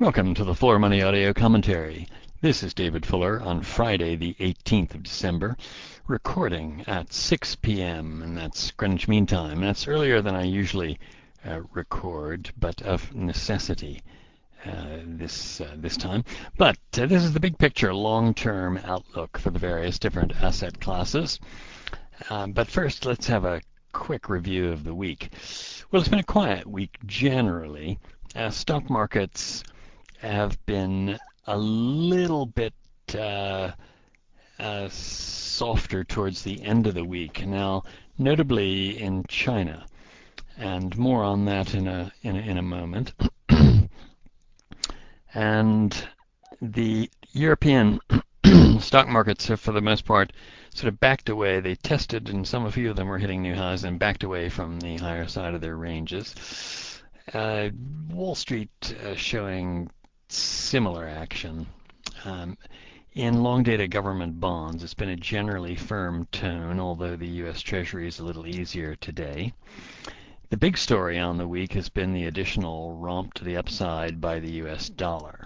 Welcome to the Floor Money Audio Commentary. This is David Fuller on Friday, the 18th of December, recording at 6 p.m., and that's Greenwich Mean Time. That's earlier than I usually record, but of necessity this time. But this is the big picture, long-term outlook for the various different asset classes. But first, let's have a quick review of the week. Well, it's been a quiet week generally. Stock markets have been a little bit softer towards the end of the week. Now, notably in China, and more on that in a moment. And the European stock markets have, for the most part, sort of backed away. They tested, and a few of them were hitting new highs, and backed away from the higher side of their ranges. Wall Street showing similar action. In long-dated government bonds, it's been a generally firm tone, although the U.S. Treasury is a little easier today. The big story on the week has been the additional romp to the upside by the U.S. dollar.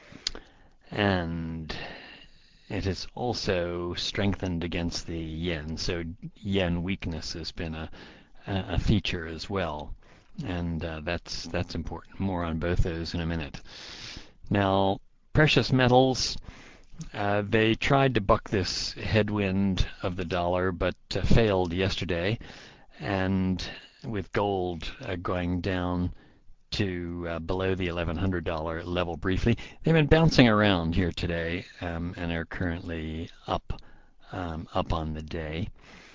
And it has also strengthened against the yen, so yen weakness has been a feature as well. And that's important. More on both those in a minute. Now, precious metals, they tried to buck this headwind of the dollar, but failed yesterday. And with gold going down to below the $1,100 level briefly, they've been bouncing around here today and are currently up on the day.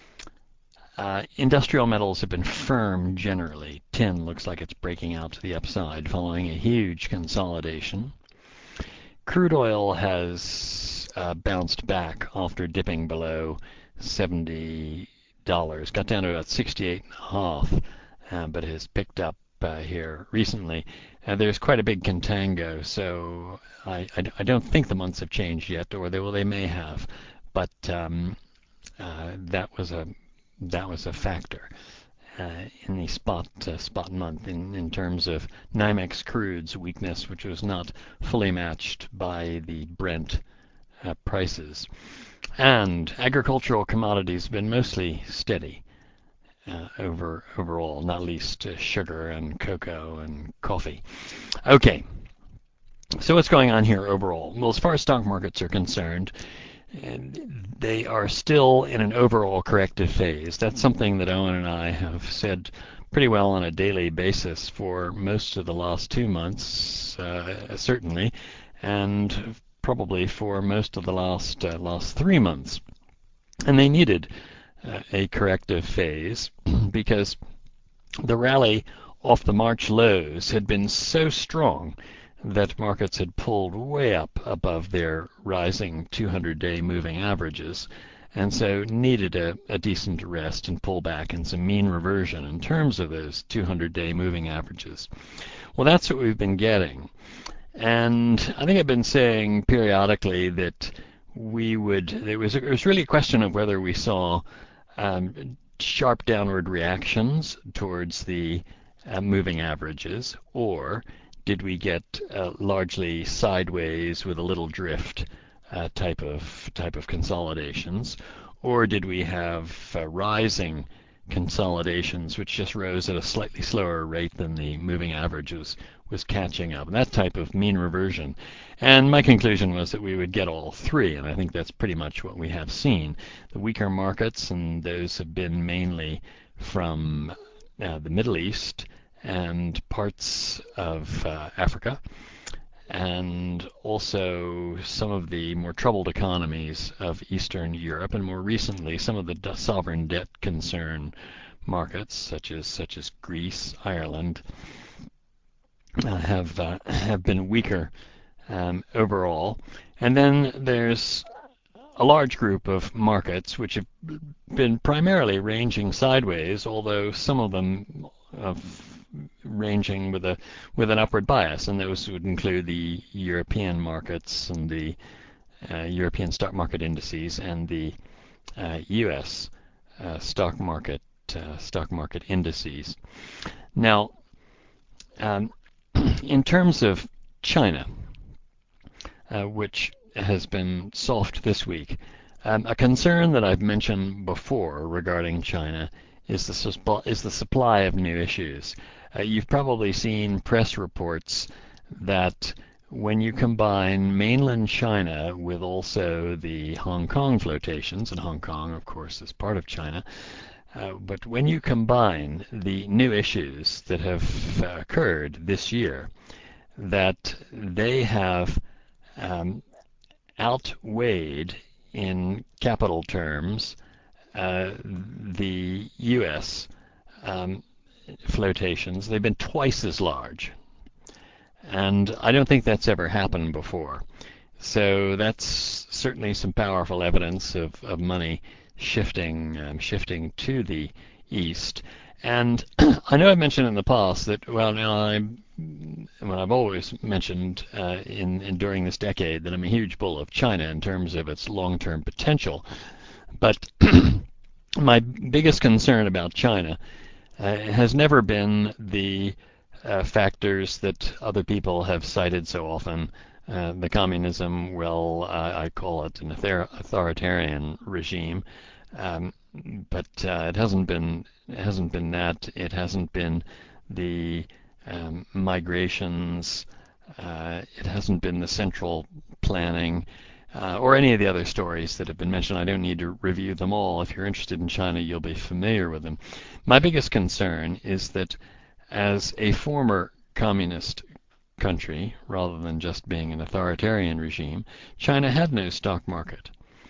Industrial metals have been firm generally. Tin looks like it's breaking out to the upside following a huge consolidation. Crude oil has bounced back after dipping below $70. Got down to about 68.5, but has picked up here recently. There's quite a big contango, so I don't think the months have changed yet, or they may have, but that was a factor in the spot month in terms of NYMEX crude's weakness, which was not fully matched by the Brent prices. And agricultural commodities have been mostly steady overall, not least sugar and cocoa and coffee. Okay, so what's going on here overall? Well, as far as stock markets are concerned, they are still in an overall corrective phase. That's something that Owen and I have said pretty well on a daily basis for most of the last 2 months, certainly, and probably for most of the last 3 months. And they needed a corrective phase because the rally off the March lows had been so strong that markets had pulled way up above their rising 200-day moving averages, and so needed a decent rest and pullback and some mean reversion in terms of those 200-day moving averages. Well, that's what we've been getting. And I think I've been saying periodically that it was really a question of whether we saw sharp downward reactions towards the moving averages, or did we get largely sideways with a little drift type of consolidations, or did we have rising consolidations which just rose at a slightly slower rate than the moving average was catching up, that type of mean reversion? And my conclusion was that we would get all three, and I think that's pretty much what we have seen. The weaker markets, and those have been mainly from the Middle East and parts of Africa, and also some of the more troubled economies of Eastern Europe, and more recently some of the sovereign debt concern markets such as Greece, Ireland, have been weaker overall. And then there's a large group of markets which have been primarily ranging sideways, although some of them ranging with an upward bias, and those would include the European markets and the European stock market indices and the U.S. stock market indices. Now, in terms of China, which has been soft this week. A concern that I've mentioned before regarding China is the supply of new issues. You've probably seen press reports that when you combine mainland China with also the Hong Kong flotations, and Hong Kong, of course, is part of China, but when you combine the new issues that have occurred this year, that they have outweighed in capital terms the U.S. Flotations. They've been twice as large, and I don't think that's ever happened before. So that's certainly some powerful evidence of money shifting to the east. And I know I've mentioned in the past that I've always mentioned during this decade that I'm a huge bull of China in terms of its long-term potential. But my biggest concern about China has never been the factors that other people have cited so often. The communism, well, I call it an authoritarian regime, but it hasn't been that. It hasn't been the migrations. It hasn't been the central planning. Or any of the other stories that have been mentioned. I don't need to review them all. If you're interested in China, you'll be familiar with them. My biggest concern is that as a former communist country, rather than just being an authoritarian regime, China had no stock market.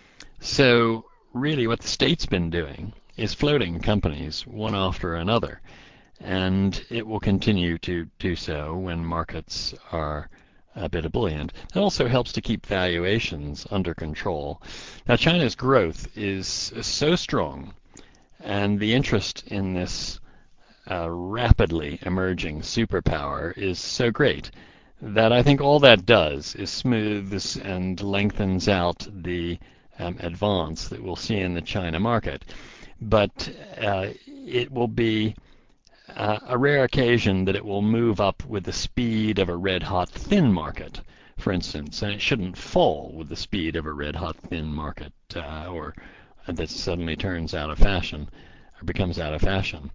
So really what the state's been doing is floating companies one after another, and it will continue to do so when markets are a bit ebullient. It also helps to keep valuations under control. Now, China's growth is so strong, and the interest in this rapidly emerging superpower is so great that I think all that does is smooths and lengthens out the advance that we'll see in the China market. But it will be a rare occasion that it will move up with the speed of a red-hot thin market, for instance, and it shouldn't fall with the speed of a red-hot thin market, or that suddenly turns out of fashion or becomes out of fashion.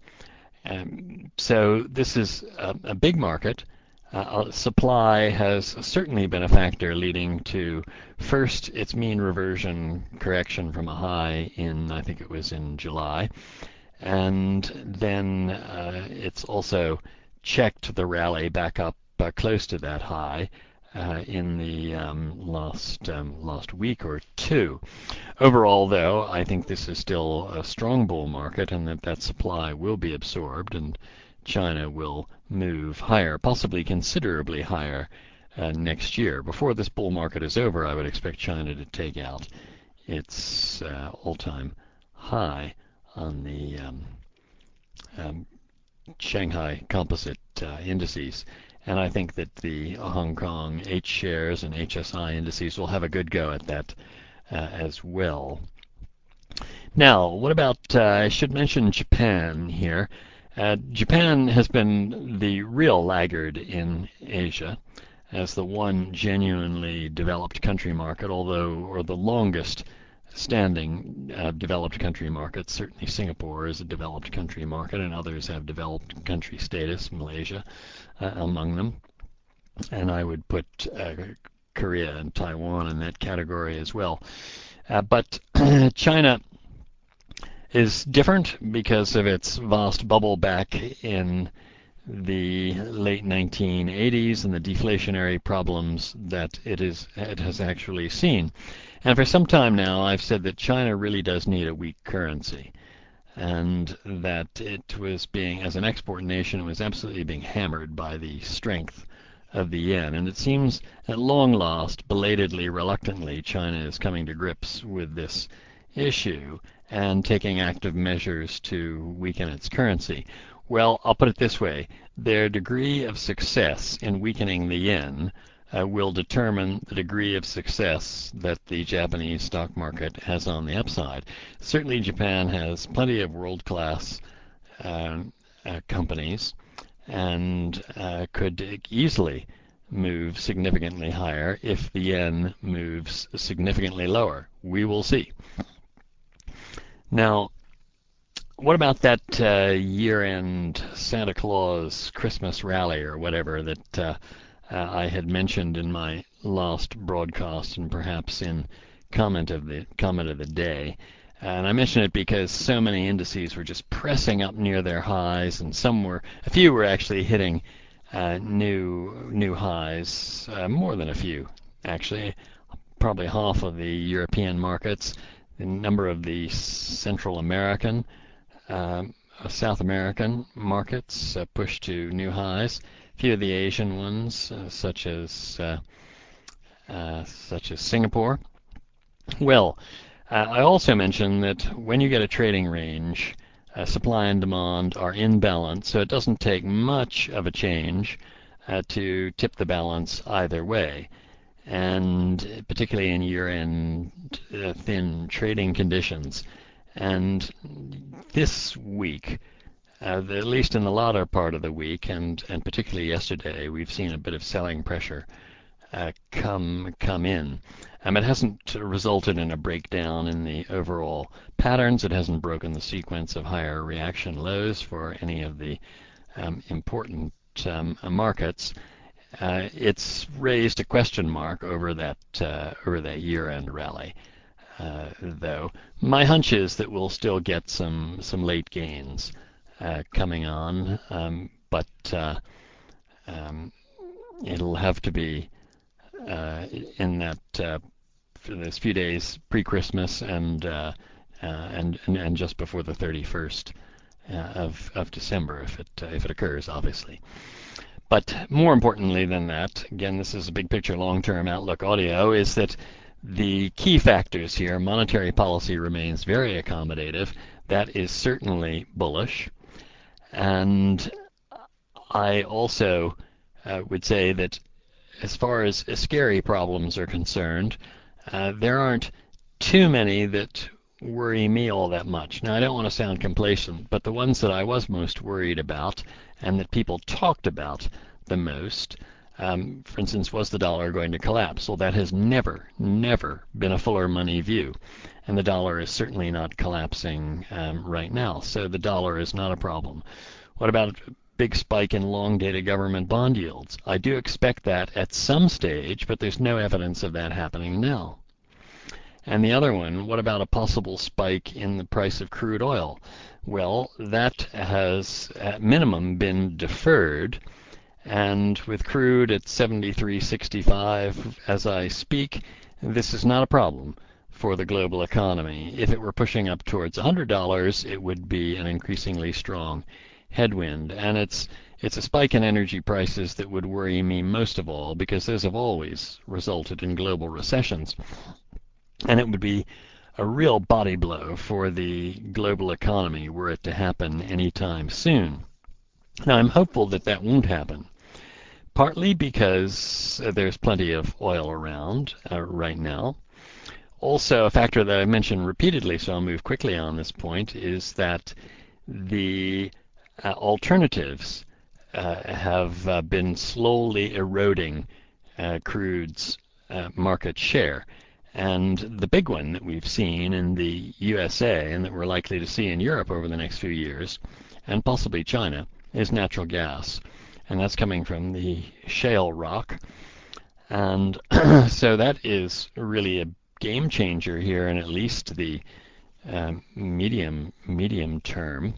So this is a big market. Supply has certainly been a factor leading to first its mean reversion correction from a high in, I think it was in July, and then it's also checked the rally back up close to that high in the last week or two. Overall, though, I think this is still a strong bull market, and that supply will be absorbed, and China will move higher, possibly considerably higher next year. Before this bull market is over, I would expect China to take out its all-time high on the Shanghai Composite indices. And I think that the Hong Kong H shares and HSI indices will have a good go at that as well. Now, what about, I should mention Japan here. Japan has been the real laggard in Asia as the one genuinely developed country market, or the longest standing developed country market. Certainly Singapore is a developed country market, and others have developed country status, Malaysia among them. And I would put Korea and Taiwan in that category as well. But China is different because of its vast bubble back in the late 1980s and the deflationary problems that it has actually seen. And for some time now, I've said that China really does need a weak currency, and that it was being, as an export nation, it was absolutely being hammered by the strength of the yen. And it seems at long last, belatedly, reluctantly, China is coming to grips with this issue and taking active measures to weaken its currency. Well, I'll put it this way. Their degree of success in weakening the yen will determine the degree of success that the Japanese stock market has on the upside. Certainly Japan has plenty of world-class companies and could easily move significantly higher, if the yen moves significantly lower. We will see. Now, what about that year-end Santa Claus Christmas rally or whatever that I had mentioned in my last broadcast and perhaps in comment of the day? And I mention it because so many indices were just pressing up near their highs, and a few were actually hitting new highs, more than a few, actually. Probably half of the European markets, the number of the Central American, South American markets pushed to new highs. A few of the Asian ones, such as Singapore. Well, I also mentioned that when you get a trading range, supply and demand are in balance, so it doesn't take much of a change to tip the balance either way. And particularly in year-end thin trading conditions. And this week, at least in the latter part of the week, and particularly yesterday, we've seen a bit of selling pressure come in. It hasn't resulted in a breakdown in the overall patterns. It hasn't broken the sequence of higher reaction lows for any of the important markets. It's raised a question mark over that year-end rally. Though my hunch is that we'll still get some late gains coming on, but it'll have to be in that for those few days pre-Christmas and just before the 31st of December, if it occurs, obviously. But more importantly than that, again, this is a big picture, long-term outlook audio, is that the key factors here, monetary policy remains very accommodative. That is certainly bullish. And I also would say that as far as scary problems are concerned, there aren't too many that worry me all that much. Now, I don't want to sound complacent, but the ones that I was most worried about and that people talked about the most, for instance, was the dollar going to collapse? Well, that has never been a fuller money view. And the dollar is certainly not collapsing right now. So the dollar is not a problem. What about a big spike in long-dated government bond yields? I do expect that at some stage, but there's no evidence of that happening now. And the other one, what about a possible spike in the price of crude oil? Well, that has at minimum been deferred. And with crude at 73.65 as I speak, this is not a problem for the global economy. If it were pushing up towards $100, it would be an increasingly strong headwind. And it's a spike in energy prices that would worry me most of all, because those have always resulted in global recessions. And it would be a real body blow for the global economy were it to happen anytime soon. Now, I'm hopeful that that won't happen, partly because there's plenty of oil around right now. Also, a factor that I mentioned repeatedly, so I'll move quickly on this point, is that the alternatives have been slowly eroding crude's market share. And the big one that we've seen in the USA and that we're likely to see in Europe over the next few years, and possibly China, is natural gas. And that's coming from the shale rock. And so that is really a game changer here in at least the medium term.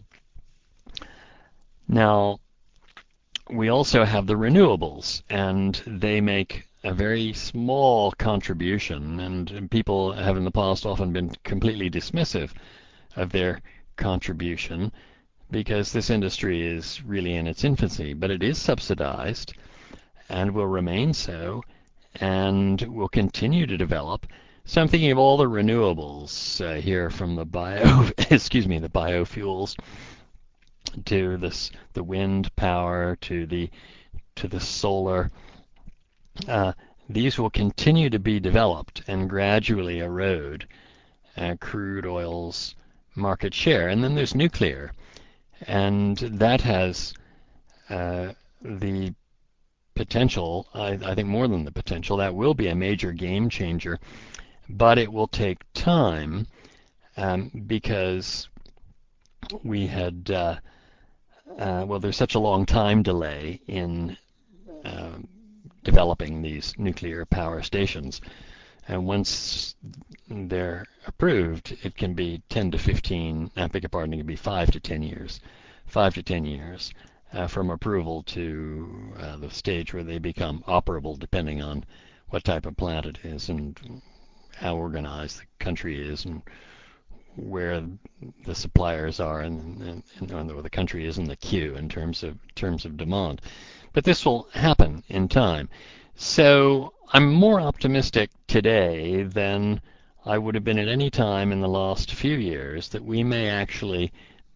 Now, we also have the renewables, and they make a very small contribution, and people have in the past often been completely dismissive of their contribution because this industry is really in its infancy, but it is subsidized and will remain so and will continue to develop. So I'm thinking of all the renewables here, from the the biofuels to the wind power to the solar. These will continue to be developed and gradually erode crude oil's market share. And then there's nuclear, and that has the potential. I think more than the potential. That will be a major game changer, but it will take time because we had well, there's such a long time delay in developing these nuclear power stations. And once they're approved, it can be 10 to 15, I beg your pardon, it can be 5 to 10 years. 5 to 10 years from approval to the stage where they become operable, depending on what type of plant it is and how organized the country is and where the suppliers are and where the country is in the queue in terms of demand. But this will happen in time. So I'm more optimistic today than I would have been at any time in the last few years that we may actually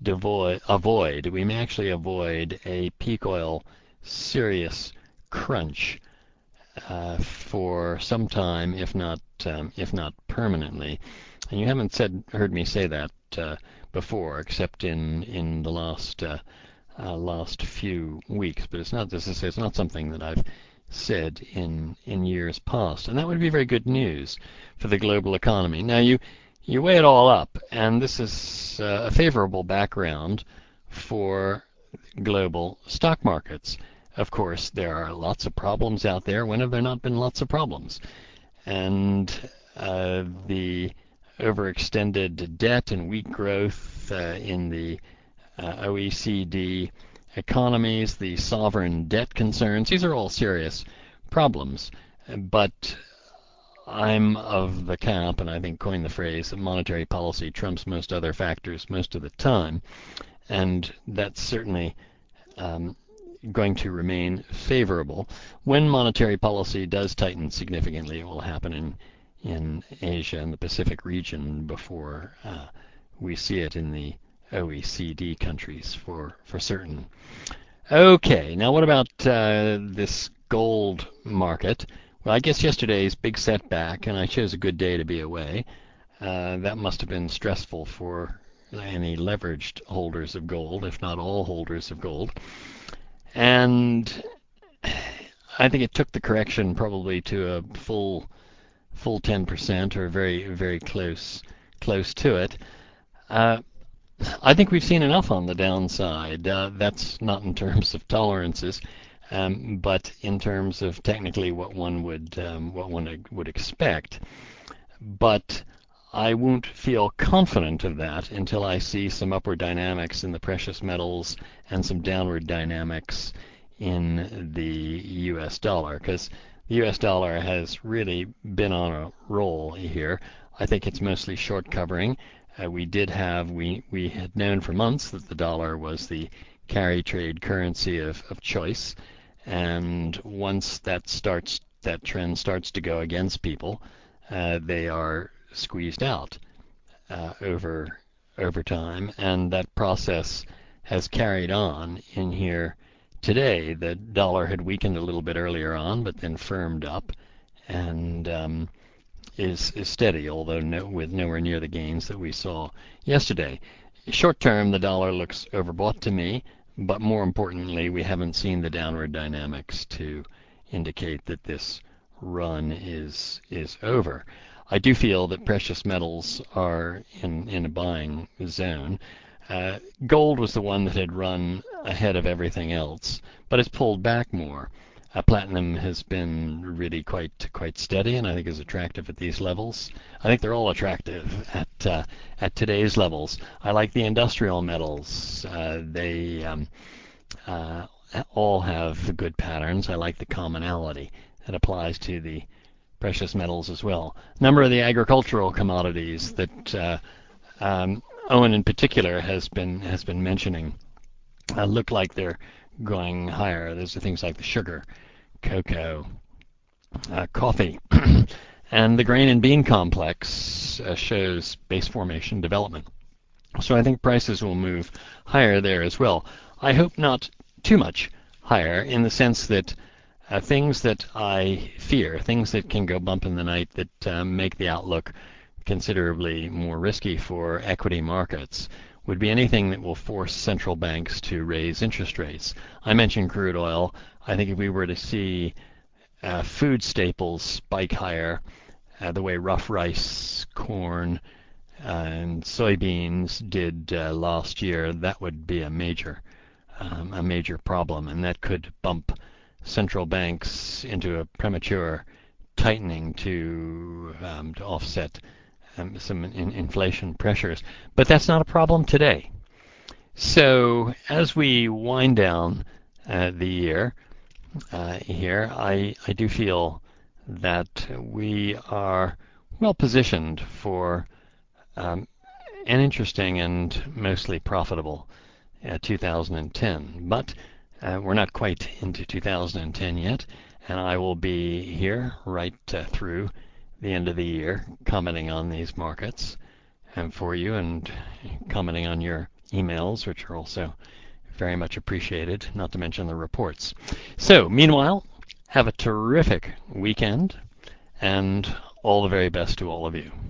avoid a peak oil serious crunch for some time, if not permanently. And you haven't heard me say that before, except in the last few weeks. But it's not something that I've said in years past, and that would be very good news for the global economy. Now you weigh it all up, and this is a favorable background for global stock markets. Of course, there are lots of problems out there. When have there not been lots of problems? And the overextended debt and weak growth in the OECD economies, the sovereign debt concerns, these are all serious problems. But I'm of the camp, and I think coined the phrase, that monetary policy trumps most other factors most of the time. And that's certainly going to remain favorable. When monetary policy does tighten significantly, it will happen in Asia and the Pacific region before we see it in the OECD countries for certain. Okay, now what about this gold market? Well, I guess yesterday's big setback, and I chose a good day to be away. That must have been stressful for any leveraged holders of gold, if not all holders of gold. And I think it took the correction probably to a full 10% or very, very close to it. I think we've seen enough on the downside. That's not in terms of tolerances, but in terms of technically what one would expect. But I won't feel confident of that until I see some upward dynamics in the precious metals and some downward dynamics in the U.S. dollar, because the U.S. dollar has really been on a roll here. I think it's mostly short covering. We had known for months that the dollar was the carry trade currency of choice, and once that trend starts to go against people, they are squeezed out over time, and that process has carried on in here today. The dollar had weakened a little bit earlier on, but then firmed up and is steady, although with nowhere near the gains that we saw yesterday. Short term, the dollar looks overbought to me, but more importantly, we haven't seen the downward dynamics to indicate that this run is over. I do feel that precious metals are in a buying zone. Gold was the one that had run ahead of everything else, but it's pulled back more. Platinum has been really quite steady, and I think is attractive at these levels. I think they're all attractive at today's levels. I like the industrial metals. They all have good patterns. I like the commonality that applies to the precious metals as well. A number of the agricultural commodities that Owen in particular has been mentioning look like they're going higher. Those are things like the sugar, cocoa, coffee, and the grain and bean complex shows base formation development. So I think prices will move higher there as well. I hope not too much higher, in the sense that things that I fear, things that can go bump in the night that make the outlook considerably more risky for equity markets, would be anything that will force central banks to raise interest rates. I mentioned crude oil. I think if we were to see food staples spike higher, the way rough rice, corn, and soybeans did last year, that would be a major problem, and that could bump central banks into a premature tightening to offset some inflation pressures. But that's not a problem today. So as we wind down the year here, I do feel that we are well positioned for an interesting and mostly profitable 2010. But we're not quite into 2010 yet, and I will be here right through the end of the year commenting on these markets and for you, and commenting on your emails, which are also very much appreciated, not to mention the reports. So meanwhile, have a terrific weekend, and all the very best to all of you.